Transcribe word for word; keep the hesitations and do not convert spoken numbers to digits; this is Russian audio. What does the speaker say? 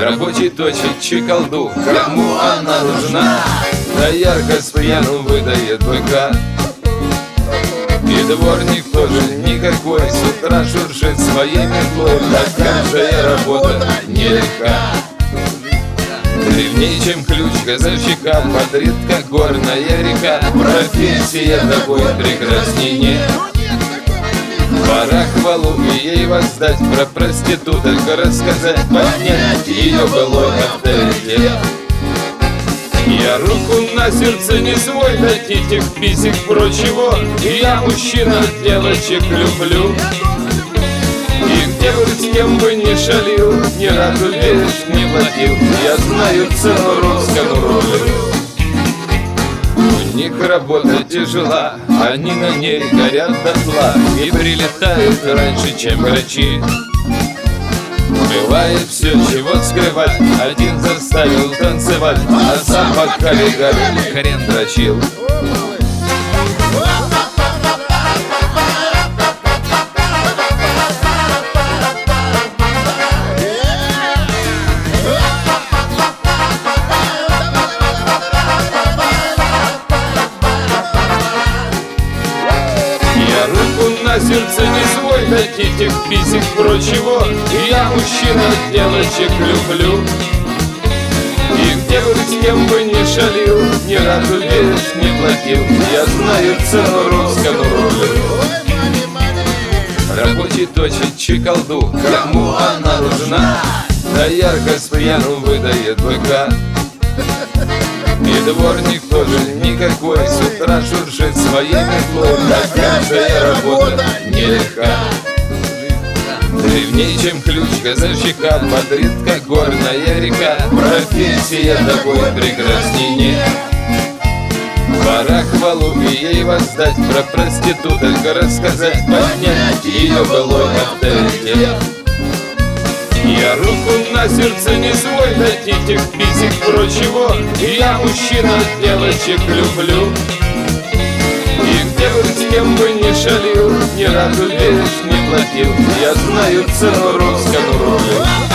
Рабочий точит чекалду, кому она нужна? Да ярко с пьяну выдает быка. И дворник тоже никакой, с утра шуршит своей метлой. Такая работа нелегка. Древней, чем ключ газовщика, бодрит, как горная река. Профессия такой прекрасней нет. Пора хвалу ей воздать, про проституток рассказать, поднять ее былой авторитет. Я руку на сердце не свой, дать этих писек прочего. Я мужчина, девочек люблю. И где бы с кем бы ни шалил, ни разу веришь не платил. Я знаю цену русскому рублю. У них работа тяжела, они на ней горят дотла и прилетают раньше, чем врачи. Бывает все, чего скрывать, один заставил танцевать, а сам под коллегами хрен дрочил. На сердце не свой, дать этих писек прочего. Я мужчина, девочек люблю. И где бы с кем бы ни шалил, ни разу веришь не платил. Я знаю цену русскому рублю. Рабочий точит чекалду, кому она нужна? Да ярко с пьяну выдает быка. И дворник тоже никакой, с утра шуршит своей метлой. Такая работа нелегка. Древней, чем ключ газовщика, бодрит, как горная река. Профессия такой прекрасней нет. Пора хвалу ей воздать, про проституток рассказать, поднять ее былой авторитет. Я руку на сердце не свой, дать этих писек прочего. Я мужчина, девочек люблю. И где бы с кем бы ни шалил, ни разу веришь не платил. Я знаю цену русскому рублю.